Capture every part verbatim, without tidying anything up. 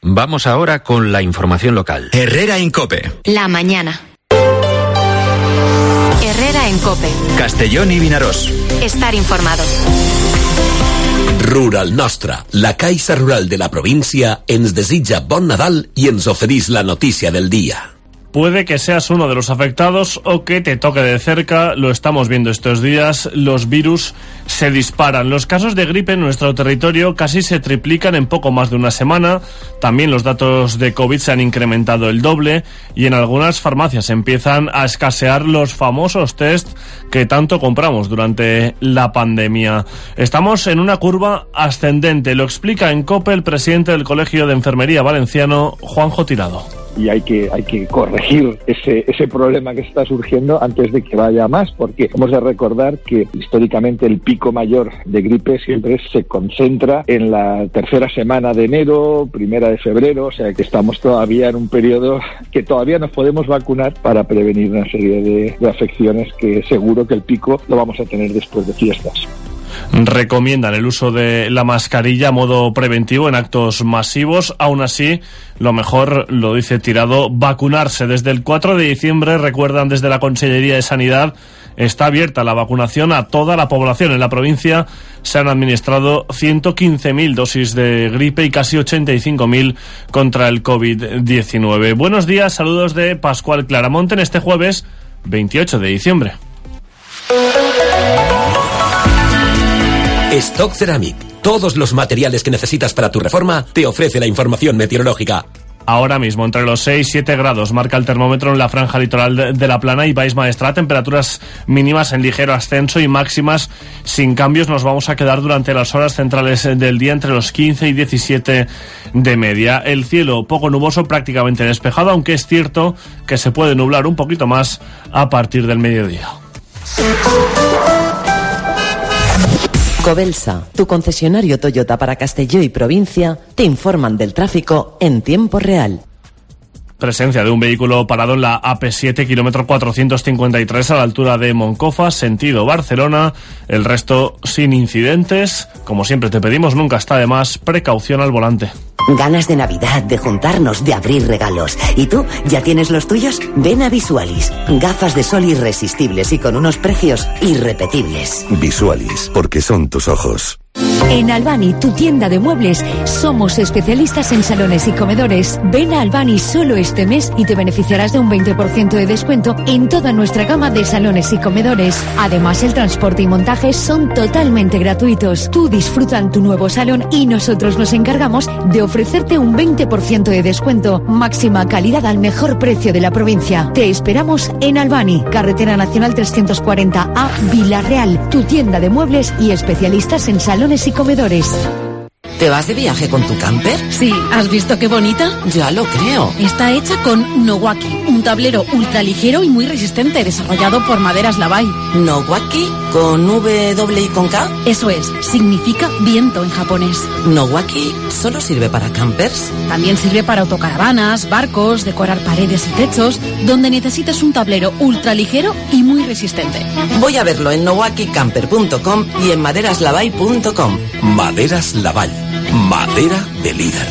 Vamos ahora con la información local. Herrera en COPE. La mañana. Herrera en COPE. Castellón y Vinaròs. Estar informado. Rural Nostra, la Caixa Rural de la província, ens desitja bon Nadal i ens oferís la notícia del día. Puede que seas uno de los afectados o que te toque de cerca, lo estamos viendo estos días, los virus se disparan. Los casos de gripe en nuestro territorio casi se triplican en poco más de una semana. También los datos de COVID se han incrementado el doble y en algunas farmacias empiezan a escasear los famosos test que tanto compramos durante la pandemia. Estamos en una curva ascendente, lo explica en COPE el presidente del Colegio de Enfermería Valenciano, Juanjo Tirado. Y hay que hay que corregir ese ese problema que está surgiendo antes de que vaya a más, porque hemos de recordar que históricamente el pico mayor de gripe siempre se concentra en la tercera semana de enero, primera de febrero, o sea que estamos todavía en un periodo que todavía nos podemos vacunar para prevenir una serie de, de afecciones que seguro que el pico lo vamos a tener después de fiestas. Recomiendan el uso de la mascarilla a modo preventivo en actos masivos. Aún así, lo mejor, lo dice Tirado, vacunarse. Desde el cuatro de diciembre, recuerdan desde la Consellería de Sanidad, está abierta la vacunación a toda la población. En la provincia se han administrado ciento quince mil dosis de gripe y casi ochenta y cinco mil contra el COVID diecinueve. Buenos días, saludos de Pascual Claramonte en este jueves veintiocho de diciembre. Stock Ceramic, todos los materiales que necesitas para tu reforma, te ofrece la información meteorológica. Ahora mismo, entre los seis y siete grados, marca el termómetro en la franja litoral de, de la Plana y Baix Maestrat, temperaturas mínimas en ligero ascenso y máximas sin cambios. Nos vamos a quedar durante las horas centrales del día entre los quince y diecisiete de media. El cielo poco nuboso, prácticamente despejado, aunque es cierto que se puede nublar un poquito más a partir del mediodía. Cobelsa, tu concesionario Toyota para Castelló y provincia, te informan del tráfico en tiempo real. Presencia de un vehículo parado en la A P siete, kilómetro cuatrocientos cincuenta y tres, a la altura de Moncofa, sentido Barcelona. El resto sin incidentes. Como siempre te pedimos, nunca está de más, precaución al volante. Ganas de Navidad, de juntarnos, de abrir regalos. ¿Y tú, ya tienes los tuyos? Ven a Visualis. Gafas de sol irresistibles y con unos precios irrepetibles. Visualis, porque son tus ojos. En Albani, tu tienda de muebles, somos especialistas en salones y comedores. Ven a Albani solo este mes y te beneficiarás de un veinte por ciento de descuento en toda nuestra gama de salones y comedores. Además, el transporte y montaje son totalmente gratuitos. Tú disfruta en tu nuevo salón y nosotros nos encargamos de ofrecerte un veinte por ciento de descuento. Máxima calidad al mejor precio de la provincia. Te esperamos en Albani, Carretera Nacional trescientos cuarenta A, Villarreal. Tu tienda de muebles y especialistas en salones y comedores. ¿Te vas de viaje con tu camper? Sí, ¿has visto qué bonita? Ya lo creo. Está hecha con Nowaki, un tablero ultraligero y muy resistente, desarrollado por Maderas Lavai. ¿Nowaki? ¿Con W y con K? Eso es, significa viento en japonés. ¿Nowaki solo sirve para campers? También sirve para autocaravanas, barcos, decorar paredes y techos, donde necesites un tablero ultraligero y muy resistente. Voy a verlo en nowaki camper punto com y en maderas lavai punto com. Maderas Lavai. Madera de líder.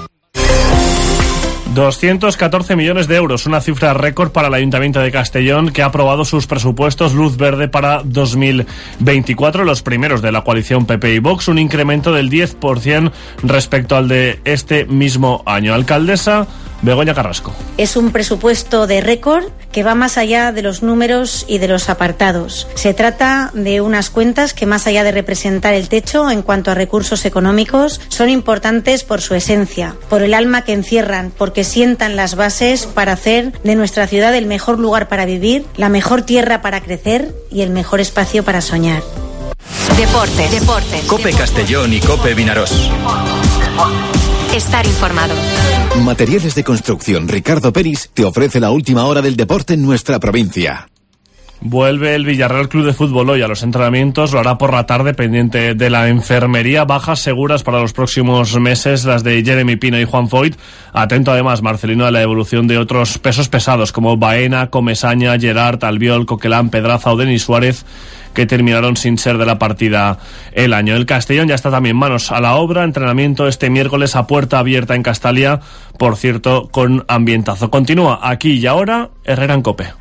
doscientos catorce millones de euros, una cifra récord para el Ayuntamiento de Castellón, que ha aprobado sus presupuestos luz verde para dos mil veinticuatro, los primeros de la coalición P P y Vox, un incremento del diez por ciento respecto al de este mismo año. Alcaldesa Begoña Carrasco. Es un presupuesto de récord que va más allá de los números y de los apartados. Se trata de unas cuentas que, más allá de representar el techo en cuanto a recursos económicos, son importantes por su esencia, por el alma que encierran, porque sientan las bases para hacer de nuestra ciudad el mejor lugar para vivir, la mejor tierra para crecer y el mejor espacio para soñar. Deportes, deportes. COPE Castellón y COPE Vinaròs. Estar informado. Materiales de construcción Ricardo Peris te ofrece la última hora del deporte en nuestra provincia. Vuelve el Villarreal Club de Fútbol hoy a los entrenamientos, lo hará por la tarde pendiente de la enfermería. Bajas seguras para los próximos meses, las de Jeremy Pino y Juan Foyt. Atento además, Marcelino, a la evolución de otros pesos pesados como Baena, Comesaña, Gerard, Albiol, Coquelán, Pedraza o Denis Suárez, que terminaron sin ser de la partida el año. El Castellón ya está también manos a la obra, entrenamiento este miércoles a puerta abierta en Castalia, por cierto, con ambientazo. Continúa aquí y ahora Herrera en COPE.